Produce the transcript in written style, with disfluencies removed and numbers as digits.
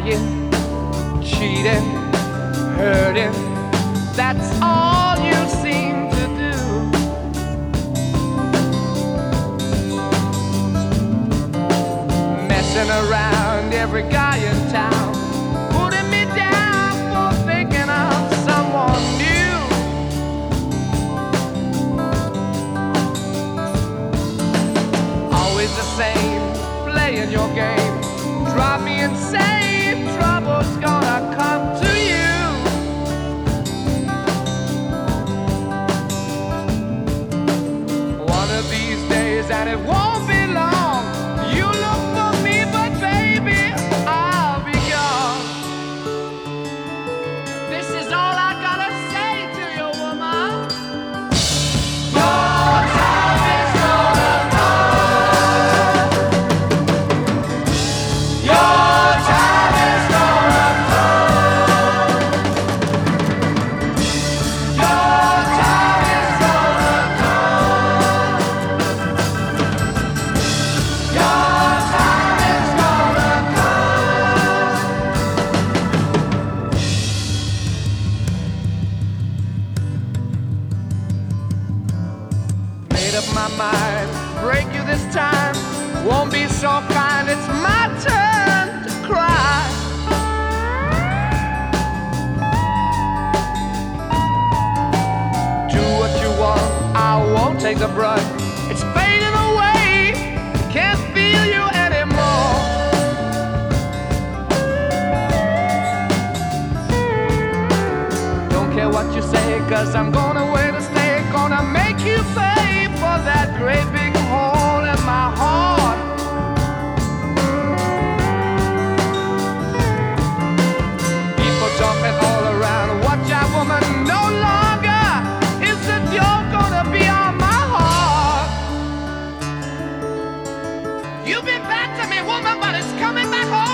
nagging, cheating, hurting. That's all you seem to do. Messing around every guy in town, putting me down for thinking of someone new. Always the same, playing your game, drive me insane. Trouble's gonna come to you. One of these days, and it won't be long, you look for me, but baby, I'll be gone. This is all I gotta say to you, woman. Your time is gonna come. Your time is gonna come. Your time is gonna come. Your time is gonna come. Made up my mind, break you this time. Won't be so kind, it's my turn to cry. Do what you want, I won't take the brunt. It's fading away, can't feel you anymore. Don't care what you say, 'cause I'm gonna wait to stay. Gonna make you pay for that great big hole in my heart. People talking all around, watch out woman, no longer is it you're gonna be on my heart. You've been bad to me woman, but it's coming back home.